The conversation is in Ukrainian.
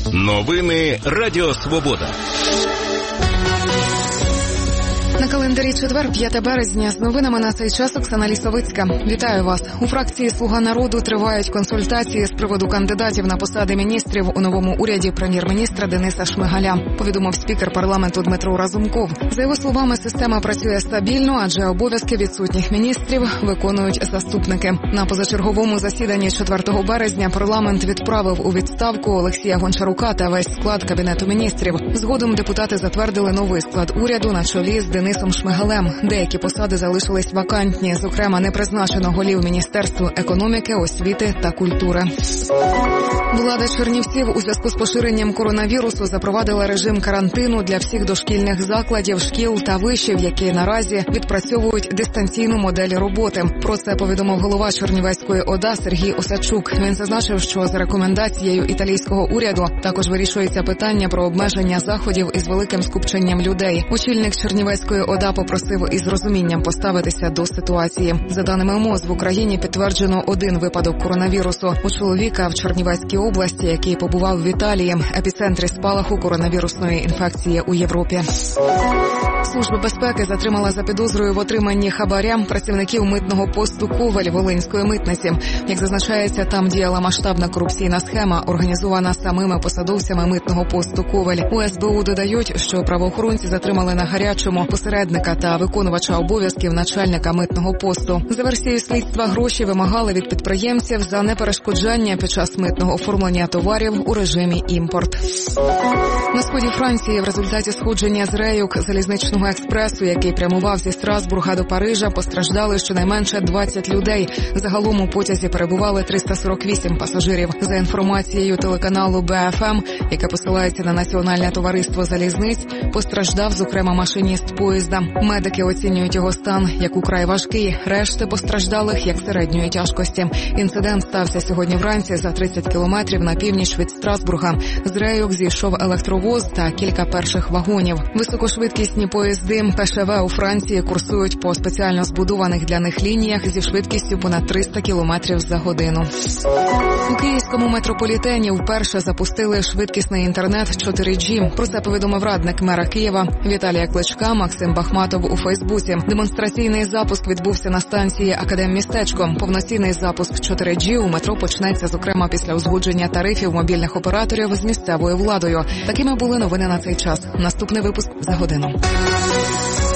Новини Радіо Свобода. На календарі четвер, 5 березня. З новинами на цей час Оксана Лісовицька. Вітаю вас. У фракції «Слуга народу» тривають консультації з приводу кандидатів на посади міністрів у новому уряді прем'єр-міністра Дениса Шмигаля, повідомив спікер парламенту Дмитро Разумков. За його словами, система працює стабільно, адже обов'язки відсутніх міністрів виконують заступники. На позачерговому засіданні 4 березня парламент відправив у відставку Олексія Гончарука та весь склад Кабінету міністрів. Згодом депутати затвердили новий склад уряду на чолі з Денисом Шмигалем. Деякі посади залишились вакантні, зокрема, не призначено голів Міністерства економіки, освіти та культури. Влада Чернівців у зв'язку з поширенням коронавірусу запровадила режим карантину для всіх дошкільних закладів, шкіл та вишів, які наразі відпрацьовують дистанційну модель роботи. Про це повідомив голова Чернівецької ОДА Сергій Осадчук. Він зазначив, що за рекомендацією італійського уряду також вирішується питання про обмеження заходів із великим скупченням людей. Очільник Чернівецької ОДА попросив із розумінням поставитися до ситуації. За даними МОЗ, в Україні підтверджено 1 випадок коронавірусу у чоловіка в Чернівецькій області, який побував в Італії, епіцентрі спалаху коронавірусної інфекції у Європі. Служба безпеки затримала за підозрою в отриманні хабаря працівників митного посту Ковель Волинської митниці. Як зазначається, там діяла масштабна корупційна схема, організована самими посадовцями митного посту Ковель. У СБУ додають, що правоохоронці затримали на гарячому посередника та виконувача обов'язків начальника митного посту. За версією слідства, гроші вимагали від підприємців за неперешкоджання під час митного оформлення товарів у режимі імпорт. На сході Франції в результаті сходження з рейок залізничного експресу, який прямував зі Страсбурга до Парижа, постраждали щонайменше 20 людей. Загалом у потязі перебували 348 пасажирів. За інформацією телеканалу БФМ, яке посилається на Національне товариство залізниць, постраждав, зокрема, машиніст поїзда. Медики оцінюють його стан як украй важкий, решти постраждалих як середньої тяжкості. Інцидент стався сьогодні вранці за 30 кілометрів на північ від Страсбурга. З рейок зійшов електровоз та кілька перших вагонів. Високошвидкісні поїзди ПШВ у Франції курсують по спеціально збудованих для них лініях зі швидкістю понад 300 кілометрів за годину. У київському метрополітені вперше запустили швидкісний інтернет 4G. Про це повідомив радник мера Києва Віталія Кличка Максим Бахматов у Фейсбуці. Демонстраційний запуск відбувся на станції Академмістечко. Повноцінний запуск 4G у метро почнеться, зокрема, після узгодження тарифів мобільних операторів з місцевою владою. Такими були новини на цей час. Наступний випуск за годину.